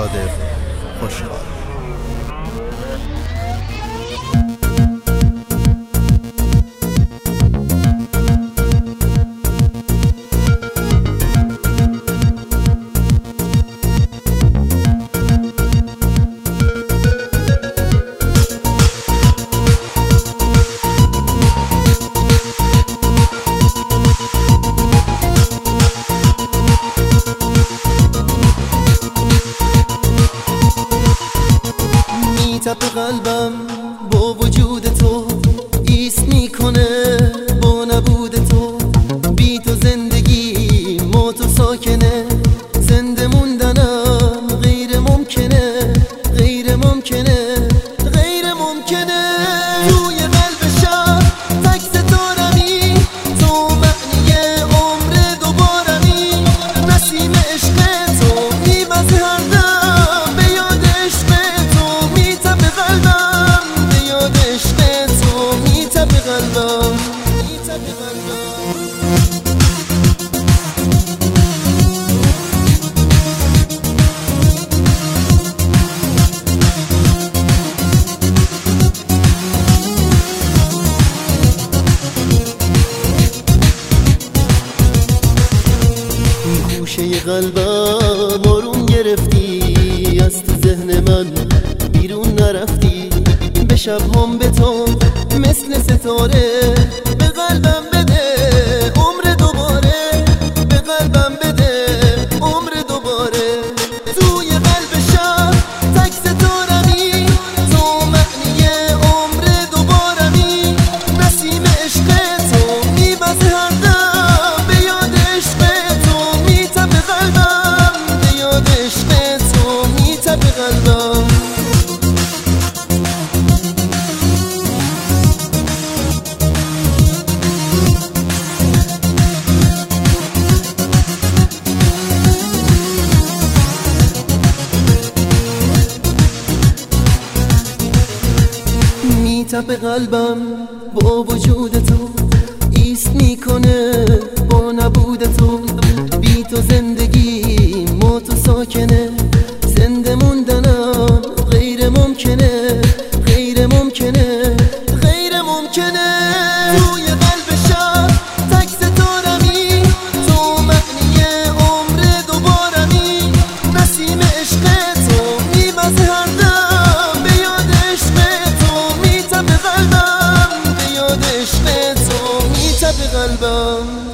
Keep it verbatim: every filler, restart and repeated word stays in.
صادق خوشحال. تپ قلبم با وجود تو ایست میکنه، با نبود تو بی تو زندگی موت و ساکنه. زنده موندنم غیر ممکنه، غیر ممکنه، غیر ممکنه. توی قلب شب تک ستارمی، تو معنی عمر دوبارمی. نسیم عشق تو میوزه هر دم به یاد عشق تو، میتپ قلبم به یاد عشق تو، میتپ قلبم، میتپ قلبم. گوشه قلبم آروم گرفتی، از تو ذهن من بیرون نرفتی. به شب‌هام به تو مثل ستاره، به قلبم بده عمر دوباره، به قلبم بده عمر دوباره. توی قلب شب تک ستارمی، تو معنی عمر دوبارمی. نسیم عشق تو میوزه هر دم به یاد عشق تو، میتپ قلبم به یاد عشق تو، میتپ قلبم. میتپ قلبم با وجود تو ایست میکنه، با نبود تو بی تو زندگی موت و ساکنه. زنده موندنم غیر ممکنه، غیر ممکنه، غیر ممکنه. توی قلب شب تک ستارمی، تو معنی عمر دوبارمی. نسیم عشق تو میوزه هر دم به یاد عشق تو، میتپ قلبم به یاد عشق تو، میتپ قلبم.